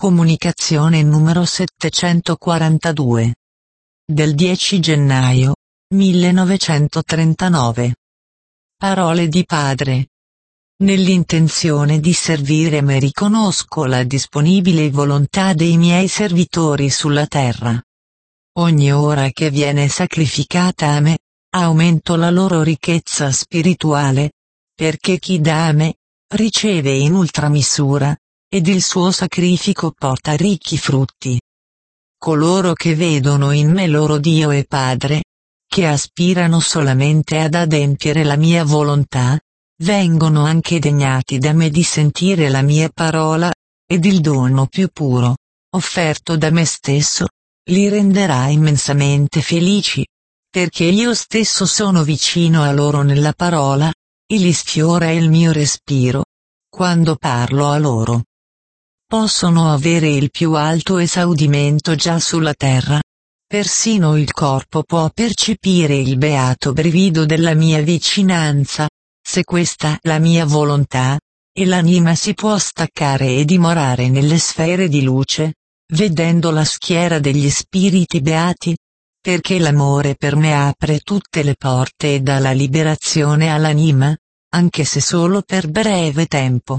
Comunicazione numero 742. Del 10 gennaio 1939. Parole di Padre. Nell'intenzione di servire me riconosco la disponibile volontà dei miei servitori sulla terra. Ogni ora che viene sacrificata a me, aumento la loro ricchezza spirituale, perché chi dà a me, riceve in ultramisura, ed il suo sacrificio porta ricchi frutti. Coloro che vedono in me loro Dio e Padre, che aspirano solamente ad adempiere la mia volontà, vengono anche degnati da me di sentire la mia parola, ed il dono più puro, offerto da me stesso, li renderà immensamente felici, perché io stesso sono vicino a loro nella parola, e li sfiora il mio respiro, quando parlo a loro. Possono avere il più alto esaudimento già sulla terra. Persino il corpo può percepire il beato brivido della mia vicinanza, se questa è la mia volontà, e l'anima si può staccare e dimorare nelle sfere di luce, vedendo la schiera degli spiriti beati, perché l'amore per me apre tutte le porte e dà la liberazione all'anima, anche se solo per breve tempo.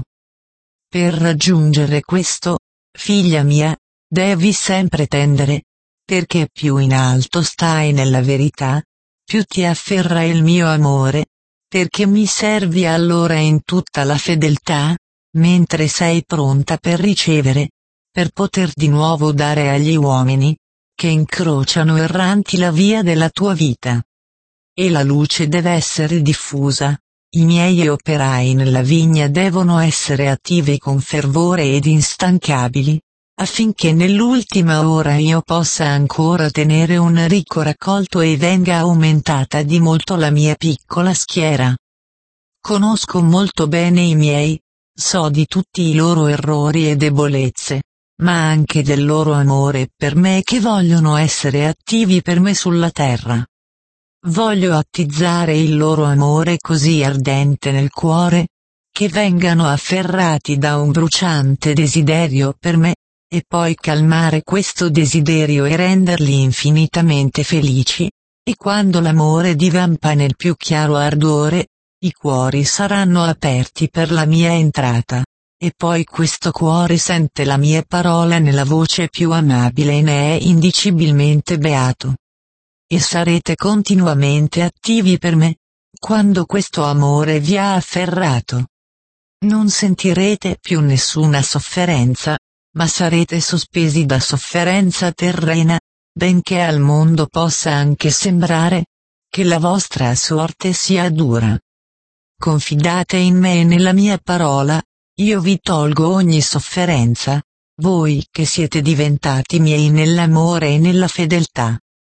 Per raggiungere questo, figlia mia, devi sempre tendere, perché più in alto stai nella verità, più ti afferra il mio amore, perché mi servi allora in tutta la fedeltà, mentre sei pronta per ricevere, per poter di nuovo dare agli uomini, che incrociano erranti la via della tua vita. E la luce deve essere diffusa. I miei operai nella vigna devono essere attivi con fervore ed instancabili, affinché nell'ultima ora io possa ancora tenere un ricco raccolto e venga aumentata di molto la mia piccola schiera. Conosco molto bene i miei, so di tutti i loro errori e debolezze, ma anche del loro amore per me che vogliono essere attivi per me sulla terra. Voglio attizzare il loro amore così ardente nel cuore, che vengano afferrati da un bruciante desiderio per me, e poi calmare questo desiderio e renderli infinitamente felici, e quando l'amore divampa nel più chiaro ardore, i cuori saranno aperti per la mia entrata, e poi questo cuore sente la mia parola nella voce più amabile e ne è indicibilmente beato. E sarete continuamente attivi per me, quando questo amore vi ha afferrato. Non sentirete più nessuna sofferenza, ma sarete sospesi da sofferenza terrena, benché al mondo possa anche sembrare che la vostra sorte sia dura. Confidate in me e nella mia parola, io vi tolgo ogni sofferenza, voi che siete diventati miei nell'amore e nella fedeltà.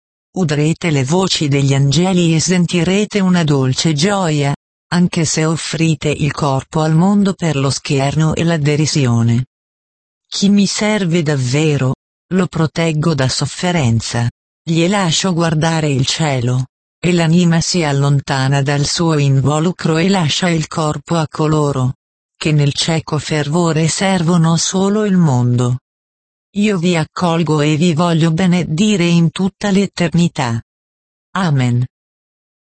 Udrete le voci degli angeli e sentirete una dolce gioia, anche se offrite il corpo al mondo per lo scherno e la derisione. Chi mi serve davvero, lo proteggo da sofferenza, gli lascio guardare il cielo, e l'anima si allontana dal suo involucro e lascia il corpo a coloro che nel cieco fervore servono solo il mondo. Io vi accolgo e vi voglio benedire in tutta l'eternità. Amen.